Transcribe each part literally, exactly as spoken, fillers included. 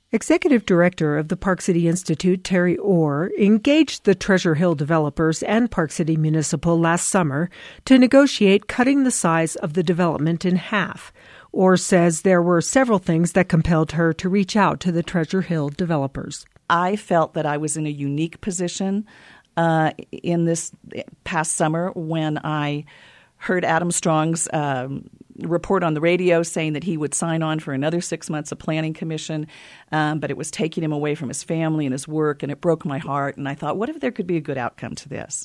Executive Director of the Park City Institute, Terry Orr, engaged the Treasure Hill developers and Park City Municipal last summer to negotiate cutting the size of the development in half. Orr says there were several things that compelled her to reach out to the Treasure Hill developers. I felt that I was in a unique position uh, in this past summer when I heard Adam Strong's um, report on the radio saying that he would sign on for another six months of planning commission, um, but it was taking him away from his family and his work, and it broke my heart. And I thought, what if there could be a good outcome to this?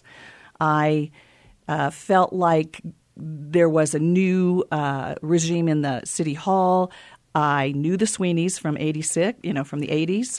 I uh, felt like there was a new uh, regime in the city hall. I knew the Sweeneys from eighty-six, you know, from the eighties.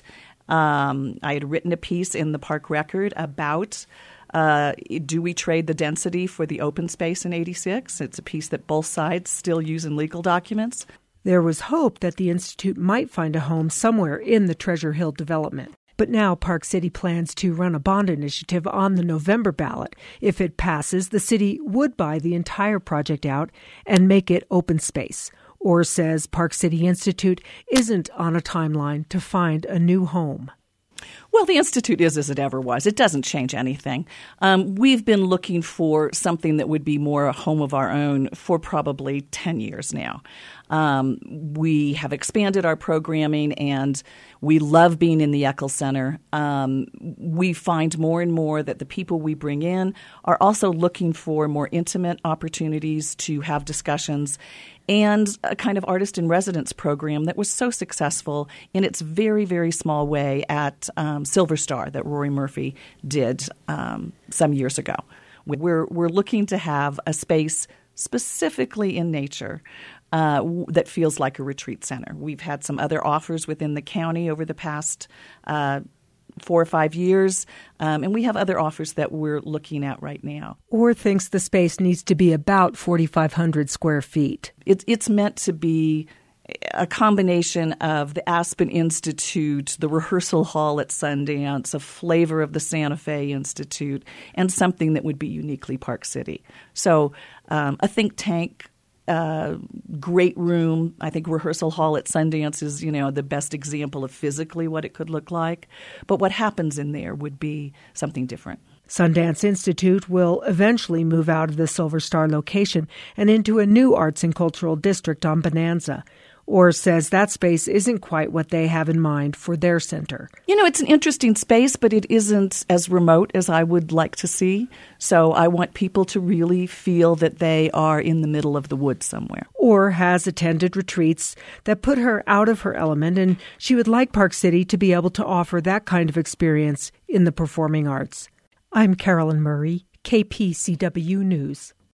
Um, I had written a piece in the Park Record about Uh, do we trade the density for the open space in eighty-six? It's a piece that both sides still use in legal documents. There was hope that the Institute might find a home somewhere in the Treasure Hill development. But now Park City plans to run a bond initiative on the November ballot. If it passes, the city would buy the entire project out and make it open space. Orr says Park City Institute isn't on a timeline to find a new home. Well, the Institute is as it ever was. It doesn't change anything. Um, we've been looking for something that would be more a home of our own for probably ten years now. Um, we have expanded our programming, and we love being in the Eccles Center. Um, we find more and more that the people we bring in are also looking for more intimate opportunities to have discussions, and a kind of artist-in-residence program that was so successful in its very, very small way at um, Silver Star that Rory Murphy did um, some years ago. We're, we're looking to have a space specifically in nature uh, w- that feels like a retreat center. We've had some other offers within the county over the past uh four or five years, um, and we have other offers that we're looking at right now. Orr thinks the space needs to be about forty-five hundred square feet. It, it's meant to be a combination of the Aspen Institute, the rehearsal hall at Sundance, a flavor of the Santa Fe Institute, and something that would be uniquely Park City. So um, a think tank, Uh, great room. I think rehearsal hall at Sundance is, you know, the best example of physically what it could look like. But what happens in there would be something different. Sundance Institute will eventually move out of the Silver Star location and into a new arts and cultural district on Bonanza. Orr says that space isn't quite what they have in mind for their center. You know, it's an interesting space, but it isn't as remote as I would like to see. So I want people to really feel that they are in the middle of the woods somewhere. Orr has attended retreats that put her out of her element, and she would like Park City to be able to offer that kind of experience in the performing arts. I'm Carolyn Murray, K P C W News.